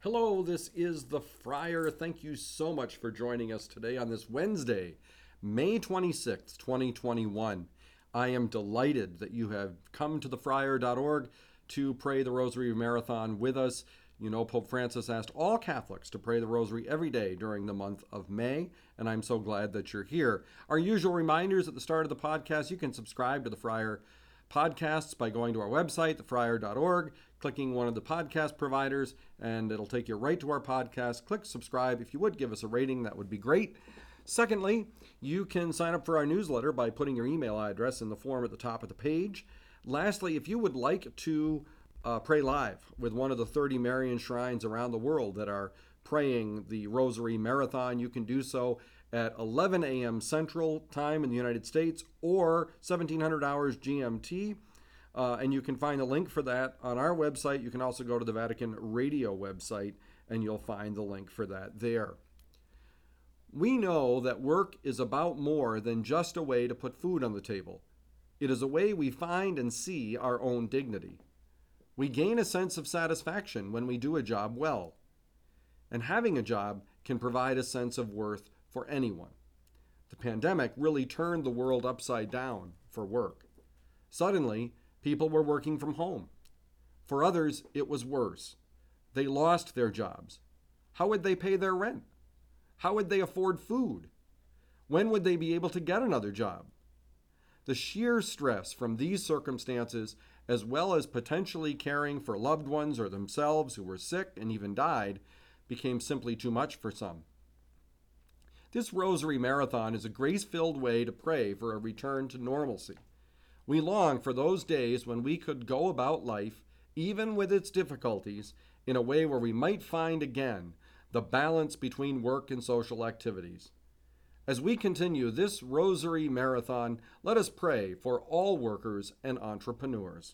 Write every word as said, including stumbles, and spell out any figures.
Hello, this is the Friar. Thank you so much for joining us today on this Wednesday, May twenty-sixth, twenty twenty-one. I am delighted that you have come to the friar dot org to pray the Rosary Marathon with us. You know, Pope Francis asked all Catholics to pray the Rosary every day during the month of May, and I'm so glad that you're here. Our usual reminders at the start of the podcast: you can subscribe to the Friar podcasts by going to our website, the friar dot org, clicking one of the podcast providers, and it'll take you right to our podcast. Click subscribe. If you would give us a rating, that would be great. Secondly, you can sign up for our newsletter by putting your email address in the form at the top of the page. Lastly, if you would like to uh, pray live with one of the thirty Marian shrines around the world that are praying the Rosary Marathon, you can do so at eleven a.m. Central Time in the United States or seventeen hundred hours G M T. Uh, and you can find the link for that on our website. You can also go to the Vatican Radio website and you'll find the link for that there. We know that work is about more than just a way to put food on the table. It is a way we find and see our own dignity. We gain a sense of satisfaction when we do a job well. And having a job can provide a sense of worth for anyone. The pandemic really turned the world upside down for work. Suddenly, people were working from home. For others, it was worse. They lost their jobs. How would they pay their rent? How would they afford food? When would they be able to get another job? The sheer stress from these circumstances, as well as potentially caring for loved ones or themselves who were sick and even died, became simply too much for some. This Rosary Marathon is a grace-filled way to pray for a return to normalcy. We long for those days when we could go about life, even with its difficulties, in a way where we might find again the balance between work and social activities. As we continue this Rosary Marathon, let us pray for all workers and entrepreneurs.